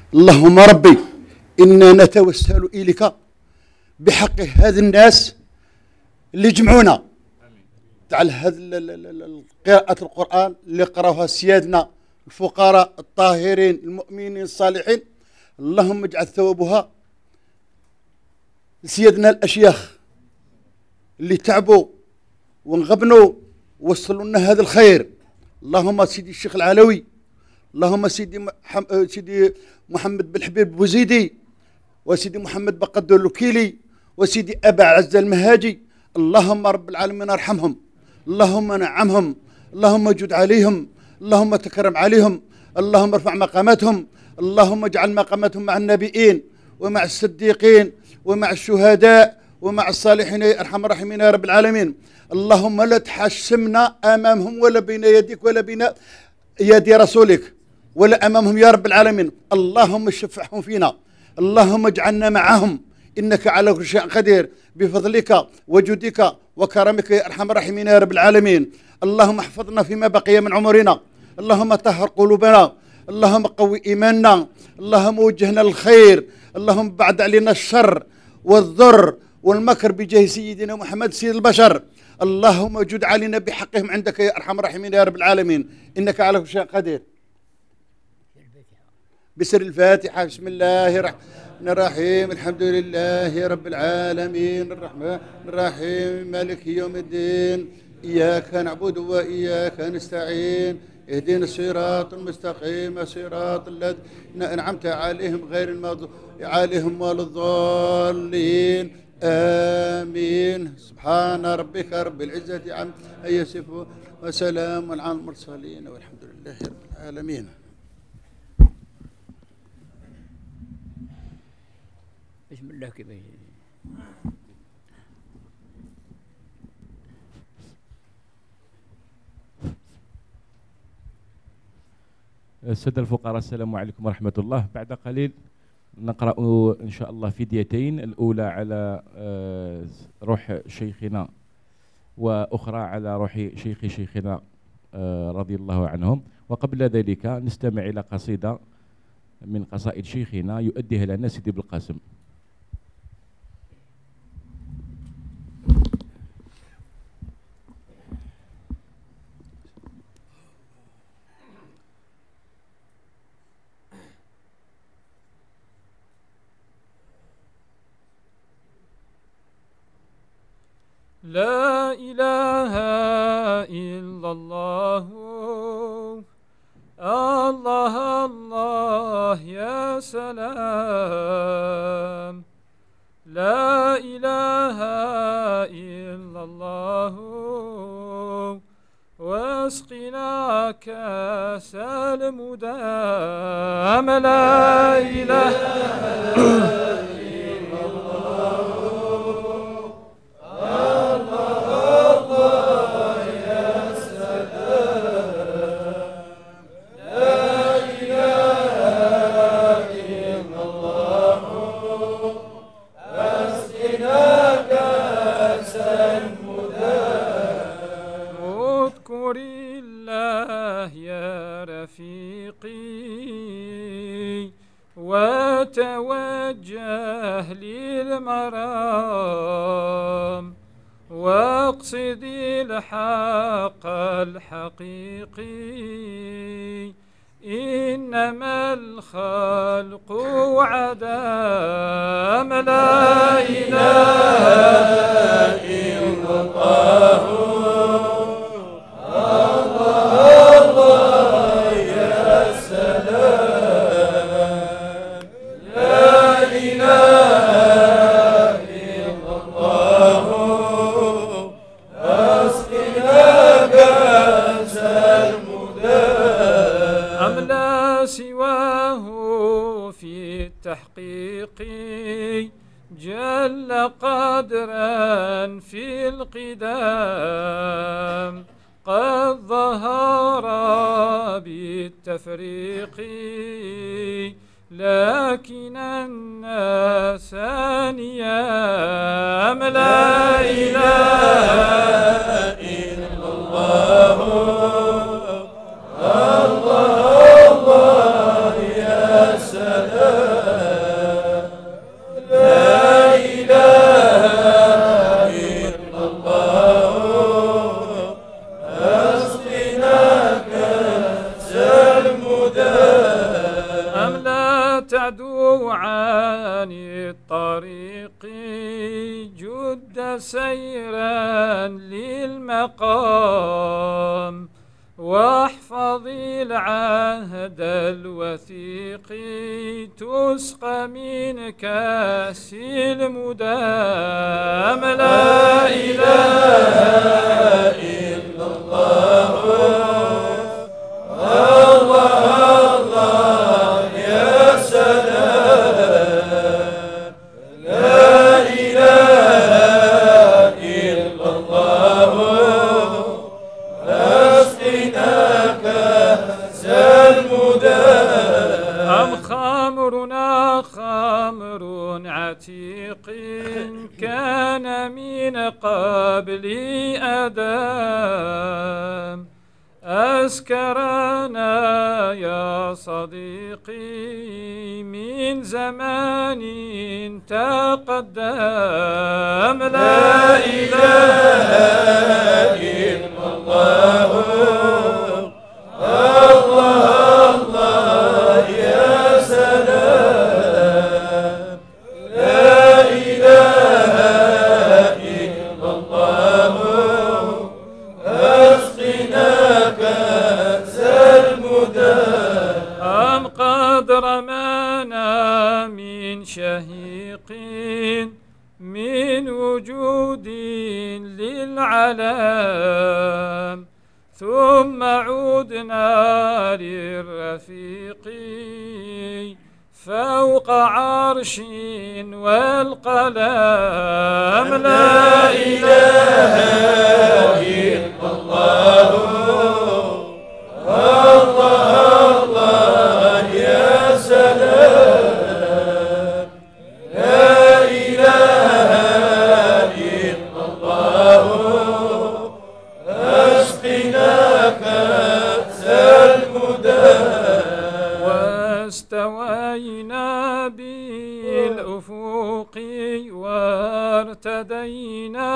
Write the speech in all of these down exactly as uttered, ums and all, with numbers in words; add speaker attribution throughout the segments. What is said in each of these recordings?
Speaker 1: اللهم ربي إنا نتوسل إليك بحق هذه الناس اللي جمعونا. تعال هذه قراءة القرآن اللي قراوها سيادنا الفقراء الطاهرين المؤمنين الصالحين، اللهم اجعل ثوابها لسيادنا الأشياخ اللي تعبوا وانغبنوا ووصلوا لنا هذا الخير. اللهم سيدي الشيخ العلوي، اللهم سيدي محم... سيدي محمد بن حبيب بوزيدي، وسيدي محمد بقدر الوكيلي، وسيدي أبا عز المهاجي، اللهم رب العالمين ارحمهم، اللهم نعمهم، اللهم جد عليهم، اللهم تكرم عليهم، اللهم ارفع مقاماتهم، اللهم اجعل مقاماتهم مع النبيين ومع الصديقين ومع الشهداء ومع الصالحين يا ارحم الراحمين يا رب العالمين. اللهم لا تحشمنا امامهم ولا بين يديك ولا بين يد رسولك ولا امامهم يا رب العالمين. اللهم شفعهم فينا، اللهم اجعلنا معهم، انك على كل شيء قدير بفضلك وجودك وكرمك يا ارحم الراحمين يا رب العالمين. اللهم احفظنا فيما بقي من عمرنا، اللهم طهر قلوبنا، اللهم قوي ايماننا، اللهم وجهنا للخير، اللهم بعد علينا الشر والضر والمكر بجاه سيدنا محمد سيد البشر. اللهم جد علينا بحقهم عندك يا ارحم الراحمين يا رب العالمين، انك على كل شيء قدير. بسر الفاتحة. بسم الله الرحمن الرحيم، الحمد لله رب العالمين، الرحمن الرحيم، مالك يوم الدين، إياك نعبد وإياك نستعين، اهدنا الصراط المستقيم، صراط الذين أنعمت عليهم غير المغضوب عليهم ولا الضالين، آمين. سبحان ربك رب العزة عما يصفون وسلام على المرسلين والحمد لله رب العالمين.
Speaker 2: بسم الله كبير.
Speaker 3: السادة الفقراء، السلام عليكم ورحمة الله. بعد قليل نقرأ إن شاء الله فديتين، الأولى على روح شيخنا وأخرى على روح شيخ شيخنا رضي الله عنهم. وقبل ذلك نستمع إلى قصيدة من قصائد شيخنا يؤديها لنا سيدي بالقاسم.
Speaker 4: لا إله إلا الله، الله الله يا سلام، لا إله إلا الله، واسقنا كاس المدام، لا إله إلا الله، وتوجه للمرام، واقصد الحق الحقيقي، إنما الخلق عدام، لا إله إلا الله، تحقيقي جل قدرا في القدام، قد ظهر بالتفريق، لكن الناس نيام، لا إله إلا الله، الله الله يا سلام لا إله إلا الله أسقنا كأس المدام أم لا تعدو عن الطريق جد سيرا للمقام واحفظ العهد الوثيق تسقى من كاس المدام لا إله إلا الله الله الله يا سلام لا إله إلا الله أسقنا كأس المدام أم خمرنا خمر عتيق كان من قبل آدم أسكرنا يا صديقي من زمان تقدم لا إله إلا الله الله الله يا سلام لا إله إلا الله أسقنا كأس المدام أم قد رمانا من شهيق من وجود للعالم ثم عدنا للرفيق فوق عرش والقلم لا إله إلا الله الله الله يا سلام لا إله إلا الله أسقنا كأس المدام واستوينا بالأفق وارتدينا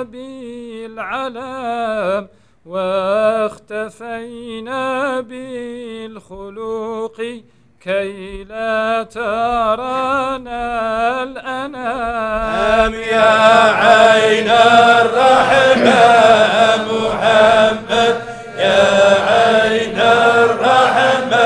Speaker 4: بالعلام واختفينا بالخلوق كي لا ترانا الأنام يا عين الرحمة محمد يا عين الرحمة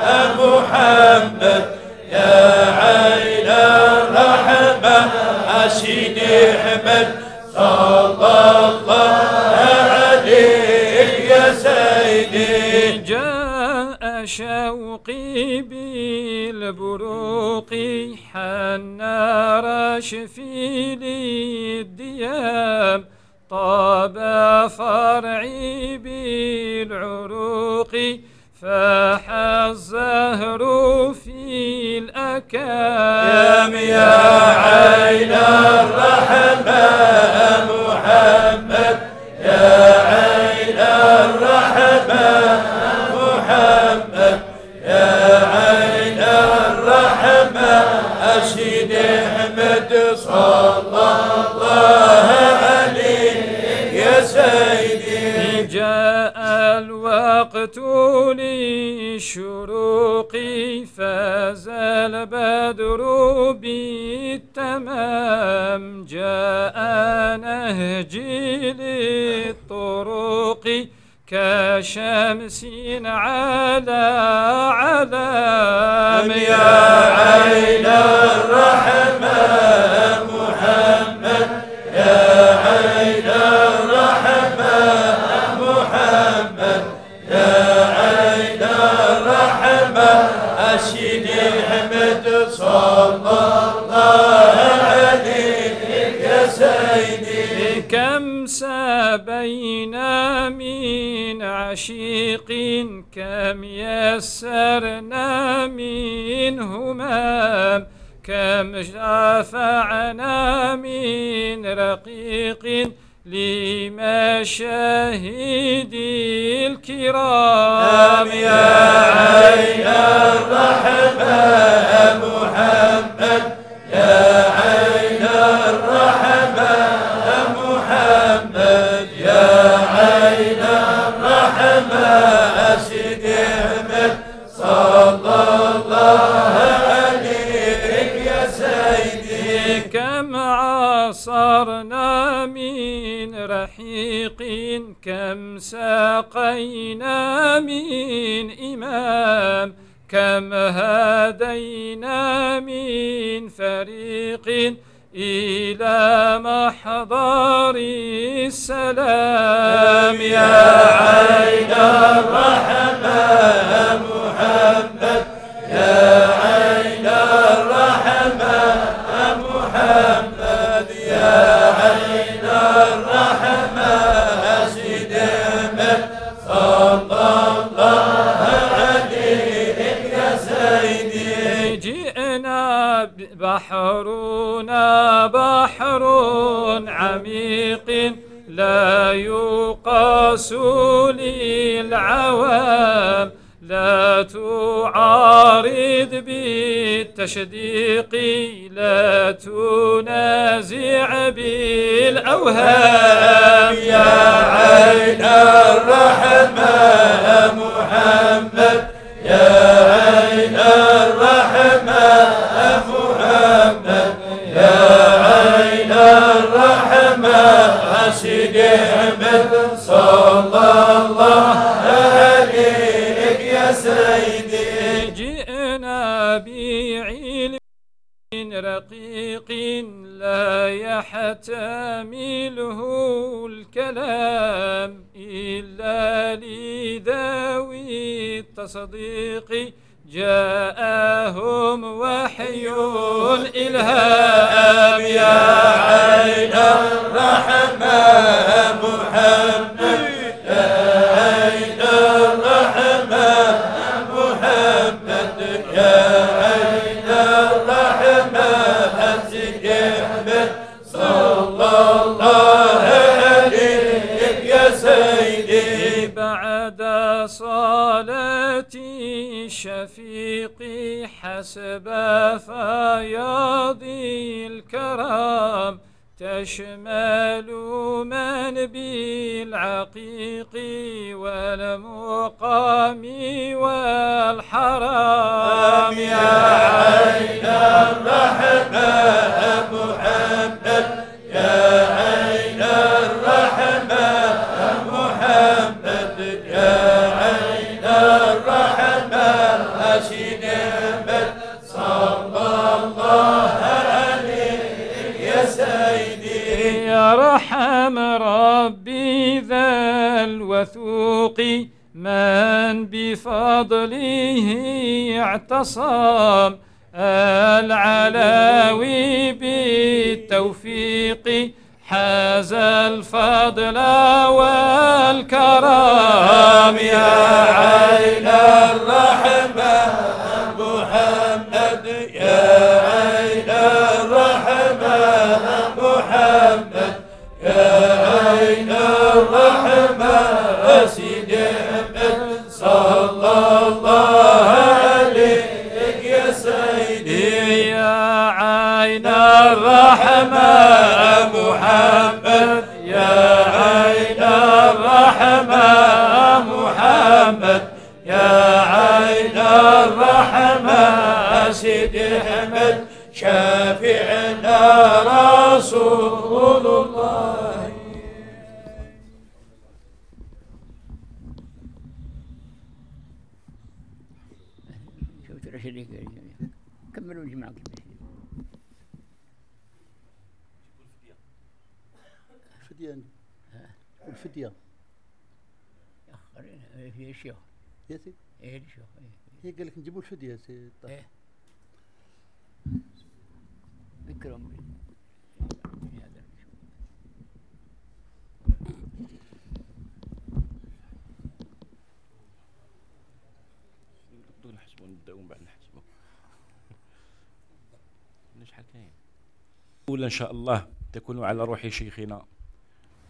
Speaker 4: محمد يا عين الرحمة أشيد أحمد صلى الله عليه يا سيدي جاء شوقي بالبروق حنى رشفي للديام طاب فرعي بالعروق فاح الزهر في الأكام يا عين الرحمة محمد يا عين الرحمة محمد يا عين الرحمة أشهد أحمد صلى الله عليه يا سيدي جاء الوقت للشروق فازال البدر بالتمام جاء نهجي للطرق كشمس على علام يا عين الرحمة محمد يا عين الرحمة محمد يا عين الرحمة أشهد أحمد صلى الله عليه يا سيدي كم سبينا من عشيق كم يسرنا من همام كم شفعنا من رقيق
Speaker 5: لمشاهدي الكرام
Speaker 4: يا عين الرحمة محمد يا عين الرحمة محمد يا عين الرحمة سيدي أحمد صلى الله عليك يا سيدي.
Speaker 5: كم عصرنا من رحيق كم ساقينا من إمام كم هدينا من فريق إلى محضر السلام.
Speaker 4: يا عين الرحمة محمد يا عين الرحمة محمد يا عين الرحمة سيدي أحمد صلى الله عليك يا سيدي.
Speaker 5: جئنا بحرنا بحر عميق لا يقاس للعوام لا تعارض بالتشديق لا تنازع بالأوهام.
Speaker 4: يا عين الرحمة محمد يا عين الرحمة محمد يا عين الرحمة سيدي أحمد صلى الله عليك يا سيدي.
Speaker 5: جئنا بعلم رقيق لا يحتمله الكلام إلا لذوي التصديق جاءهم وحي الإلهام.
Speaker 4: يا عين الرحمة محمد يا عين الرحمة محمد يا عين الرحمة سيدي أحمد صلى الله عليك يا سيدي.
Speaker 5: بعد صلاة الشفيق حسب فياض الكرام تشمل من بالعقيق والمقام والحرام.
Speaker 4: يا عين الرحمة محمد يا عين الرحمة محمد يا عين الرحمة سيدي أحمد صلى الله عليك يا سيدي.
Speaker 5: يرحم ربي ذا الوثوق من بفضله اعتصم العلاوي بالتوفيق حاز الفضل والكرام.
Speaker 4: يا عين الرحمة محمد يا عين الرحمة محمد يا عين الرحمة سيدي أحمد صلى الله عليك يا سيدي.
Speaker 5: يا عين الرحمة
Speaker 4: محمد يا عين الرحمة محمد يا عين الرحمة سيدي أحمد شافعنا رسول الله.
Speaker 2: شوف الشريك كملوا الجماعة.
Speaker 1: فدية الفدية
Speaker 2: في الشيخ
Speaker 1: يا سيدي
Speaker 2: ايه الشيخ
Speaker 1: هي قال لك نجيبوا الفدية يا سيدي.
Speaker 2: ايه ذكرهم هذا
Speaker 3: دون نحسبوا نبداو من بعد نحسبوا شحال كاين. أولا إن شاء الله تكون على روح شيخنا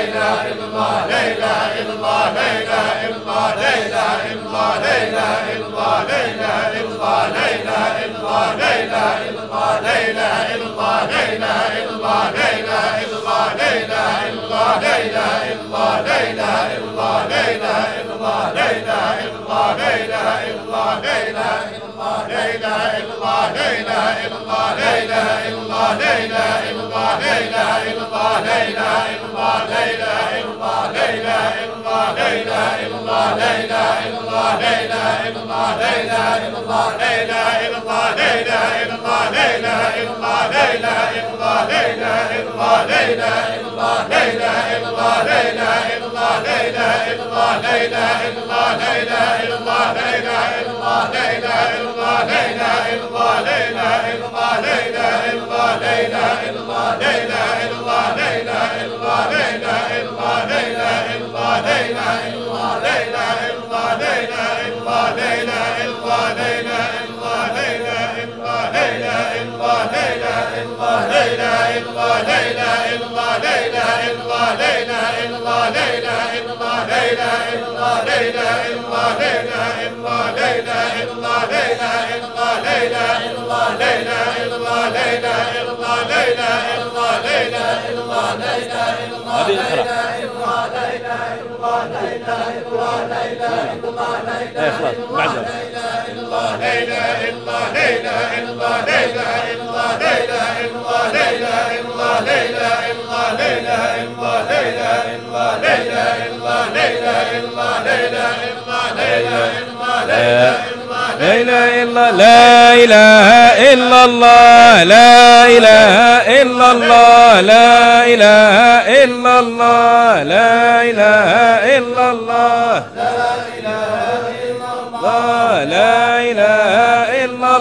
Speaker 5: لا إله إلا الله لا إله إلا الله لا إله إلا الله لا إله إلا الله لا إله إلا الله لا إله إلا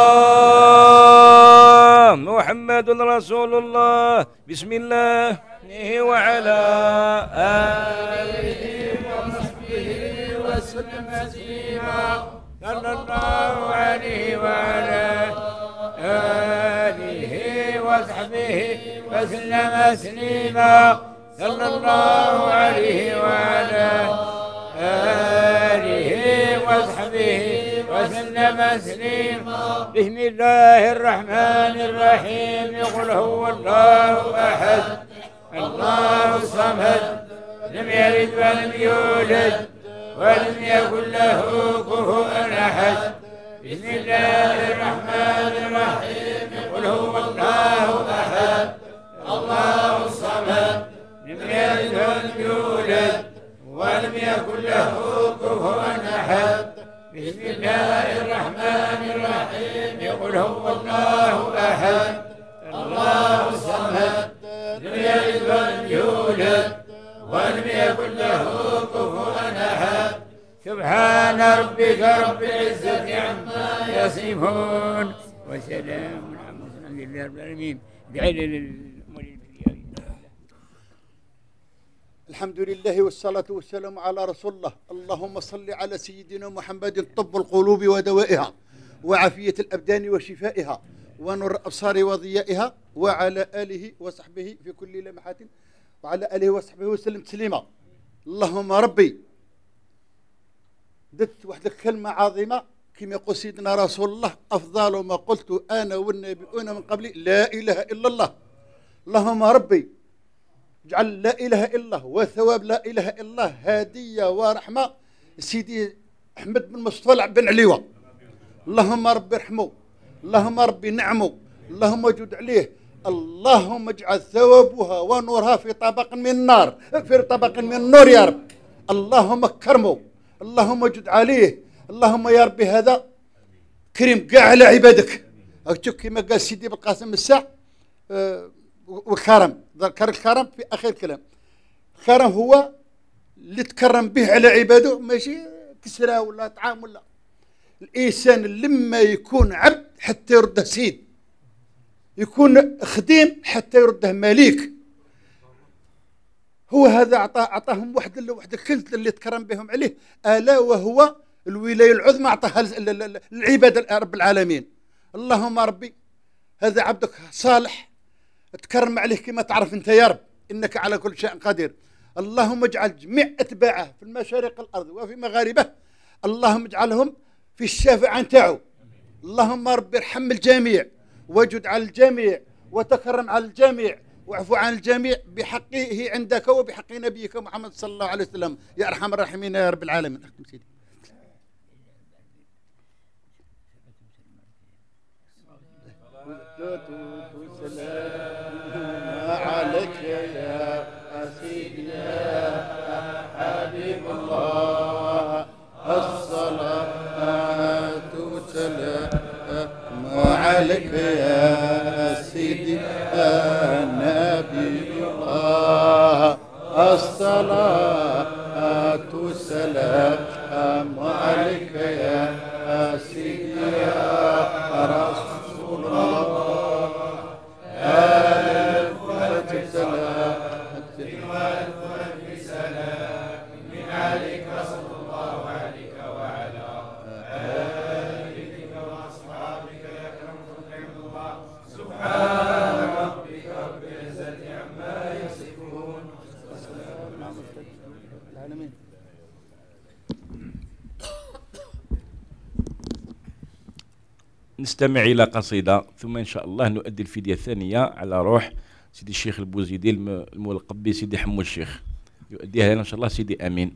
Speaker 5: الله محمد رسول الله بسم الله وعلى آله وصحبه وسلم تسليما صلى الله عليه وعلى آله وصحبه وسلم تسليما صلى الله عليه وعلى آله وصحبه وسلم تسليما بسم الله الرحمن الرحيم قل هو الله أحد الله الصمد لم يلد ولم يولد ولم يكن له كفوا أحد بسم الله الرحمن الرحيم قل هو الله أحد الله الصمد لم يلد ولم يولد ولم يكن له كفوا أحد بسم الله الرحمن الرحيم قل هو الله أحد الله الصمد لم يلد ولم يولد ولم يكن له كفوا أحد سبحان ربك رب العزة عما يصفون وسلام على المرسلين لله رب العالمين بعلل المولد.
Speaker 1: الحمد لله والصلاة والسلام على رسول الله. اللهم صل على سيدنا محمد طب القلوب ودوائها وعافية الأبدان وشفائها ونور الأبصار وضيائها وعلى آله وصحبه في كل لمحة وعلى آله وصحبه وسلم تسليما. اللهم ربي درت واحد الكلمة عظيمة كما يقول سيدنا رسول الله أفضل ما قلت أنا والنبيون من قبلي لا إله إلا الله. اللهم ربي اجعل لا إله إلا الله وثواب لا إله إلا الله هدية ورحمة سيدي أحمد بن مصطفى بن عليوة. اللهم ربي ارحمه، اللهم ربي نعمه، اللهم اجد عليه، اللهم اجعل ثوابها ونورها في طبق من النار في طبق من النور يا رب. اللهم كرمه، اللهم اجد عليه، اللهم يا ربي هذا كريم كاع على عبادك. أكتب كما قال سيدي بالقاسم الساع أه والكرم، ذكر الكرم في آخر الكلام. الكرم هو اللي تكرم به على عباده، ماشي كسرى ولا طعام ولا. الإنسان لما يكون عبد حتى يرده سيد، يكون خديم حتى يرده مليك. هو هذا أعطاه أعطاهم واحد واحد الكنز اللي تكرم بهم عليه، ألا وهو الولاية العظمى أعطاها للعباد رب العالمين. اللهم ربي هذا عبدك صالح تكرم عليه كما تعرف أنت يا رب، إنك على كل شيء قدير. اللهم اجعل جميع أتباعه في المشارق الأرض وفي مغاربه اللهم اجعلهم في الشفاعة نتاعو. اللهم ربي ارحم الجميع وجد على الجميع وتكرم على الجميع واعفو عن الجميع بحقه عندك وبحق نبيك محمد صلى الله عليه وسلم يا أرحم الراحمين يا رب العالمين. أختم سيدي. عليك يا سيدي يا حبيب الله الصلاة والسلام عليك يا سيدي يا نبي الله الصلاة والسلام عليك يا سيدي يا رسول الله ألف وألف سلام وألف وألف سلام من عليك صلى الله عليك وعلى آلك وأصحابك يا أكرم خلق الله سبحان ربك رب العزة عما يصفون وسلام على العالمين.
Speaker 3: نستمع إلى قصيدة ثم إن شاء الله نؤدي الفدية الثانية على روح سيدي الشيخ البوزيدي الملقب بسيدي حمو الشيخ، يؤديها لنا إن شاء الله سيدي أمين.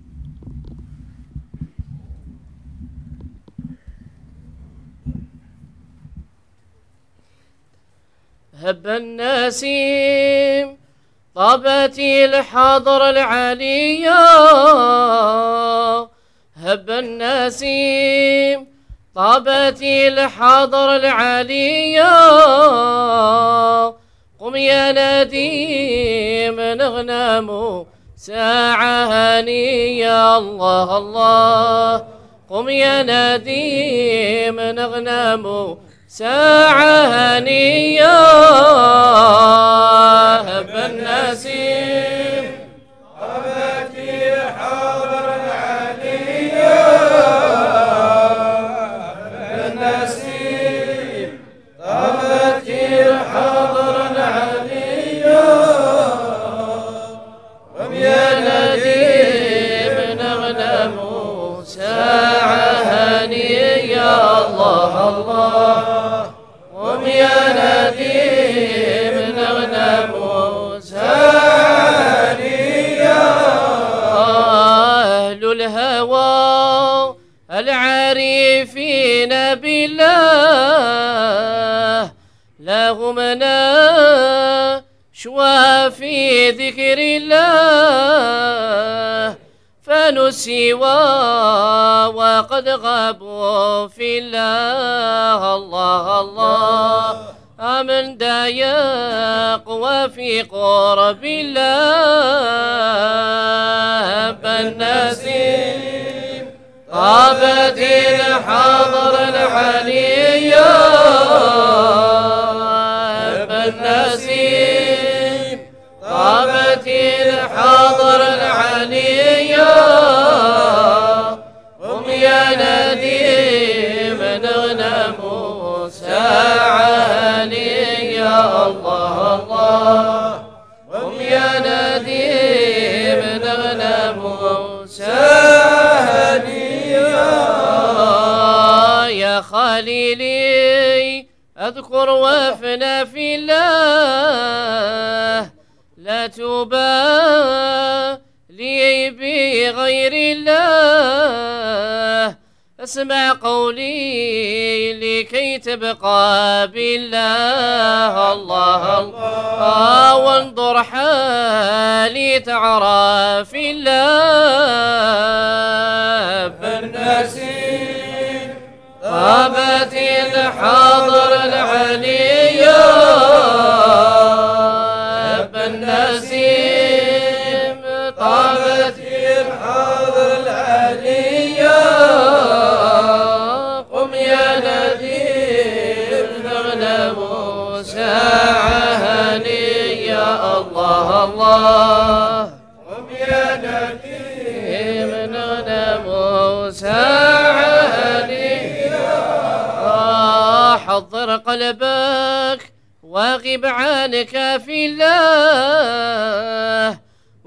Speaker 6: هب النسيم طابت الحضر العليا، هب النسيم طابت الحضر العليا، قم يا نديم نغنم ساعة هنية. الله الله قم يا نديم نغنم ساعة هنية. هب النسيم طابت الحضر العليا، طابت الحضر العليا، قم يا نديم نغنم ساعة هنية. الله الله قم يا نديم نغنم ساعة هنية. أهل الهوى العارفين بالله لهم نشوى في ذكر الله، فنسوا وقد غابوا في الله. الله الله أمن دا يقوى في قرب الله. بالنسيم طابت الحضر العليا، بالنسيم طابت الحضر العليا، قم يا نديم نغنم ساعة هنية. الله الله قم يا نديم نغنم ساعة هنية. يا خليلي أذكر وفنا في الله، لا تبالي بغير الله، اسمع قولي لكي تبقى بالله. الله الله وانظر حالي تعرف الله. بالنسيم طابت الحضر العليا، بالنسيم طابت الحضر العليا، قم يا نديم نغنم ساعة هنية. الله الله قم يا نديم نغنم ساعة هنية. حضر قلبك واغب عنك في الله،